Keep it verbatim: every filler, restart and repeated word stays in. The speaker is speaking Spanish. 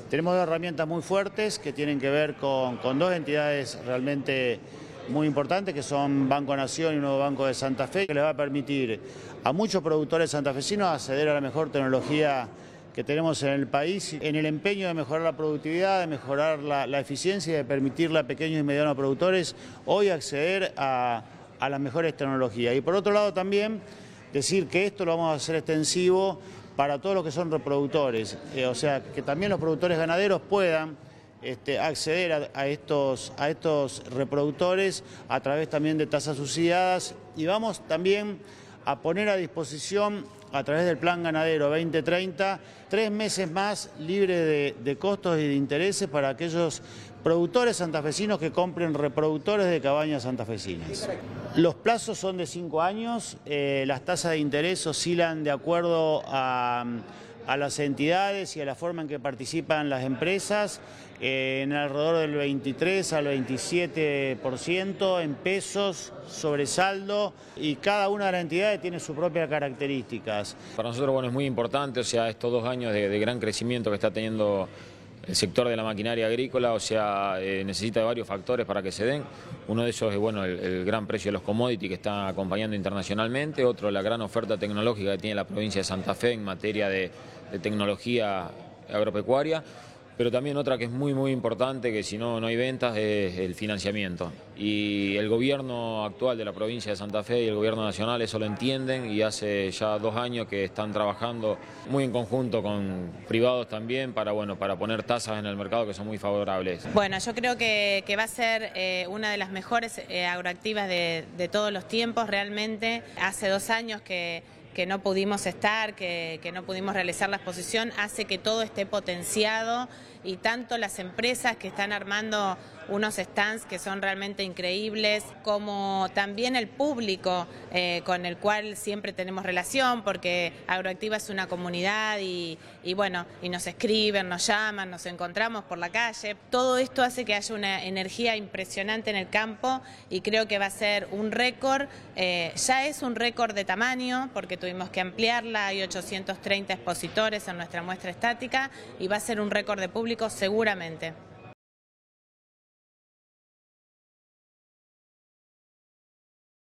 Tenemos dos herramientas muy fuertes que tienen que ver con, con dos entidades realmente muy importantes, que son Banco Nación y Nuevo Banco de Santa Fe, que les va a permitir a muchos productores santafesinos acceder a la mejor tecnología que tenemos en el país, en el empeño de mejorar la productividad, de mejorar la, la eficiencia y de permitirle a pequeños y medianos productores hoy acceder a, a las mejores tecnologías. Y por otro lado también decir que esto lo vamos a hacer extensivo para todos los que son reproductores, eh, o sea, que también los productores ganaderos puedan este, acceder a, a, estos, a estos reproductores a través también de tasas subsidiadas, y vamos también a poner a disposición a través del Plan Ganadero veinte treinta, tres meses más libre de, de costos y de intereses para aquellos productores santafesinos que compren reproductores de cabañas santafesinas. Los plazos son de cinco años, eh, las tasas de interés oscilan de acuerdo a, a las entidades y a la forma en que participan las empresas, eh, en alrededor del veintitrés al veintisiete por ciento en pesos sobre saldo, y cada una de las entidades tiene sus propias características. Para nosotros, bueno, es muy importante, o sea, estos dos años de, de gran crecimiento que está teniendo el sector de la maquinaria agrícola, o sea, eh, necesita de varios factores para que se den. Uno de ellos es, bueno, el, el gran precio de los commodities que está acompañando internacionalmente. Otro, la gran oferta tecnológica que tiene la provincia de Santa Fe en materia de, de tecnología agropecuaria. Pero también otra que es muy muy importante, que si no no hay ventas, es el financiamiento. Y el gobierno actual de la provincia de Santa Fe y el gobierno nacional eso lo entienden, y hace ya dos años que están trabajando muy en conjunto con privados también para, bueno, para poner tasas en el mercado que son muy favorables. Bueno, yo creo que, que va a ser eh, una de las mejores eh, agroactivas de, de todos los tiempos realmente. Hace dos años que... que no pudimos estar, que, que no pudimos realizar la exposición, hace que todo esté potenciado, y tanto las empresas que están armando unos stands que son realmente increíbles, como también el público eh, con el cual siempre tenemos relación, porque Agroactiva es una comunidad y, y bueno, y nos escriben, nos llaman, nos encontramos por la calle. Todo esto hace que haya una energía impresionante en el campo, y creo que va a ser un récord, eh, ya es un récord de tamaño, porque tuvimos que ampliarla, hay ochocientos treinta expositores en nuestra muestra estática, y va a ser un récord de público seguramente.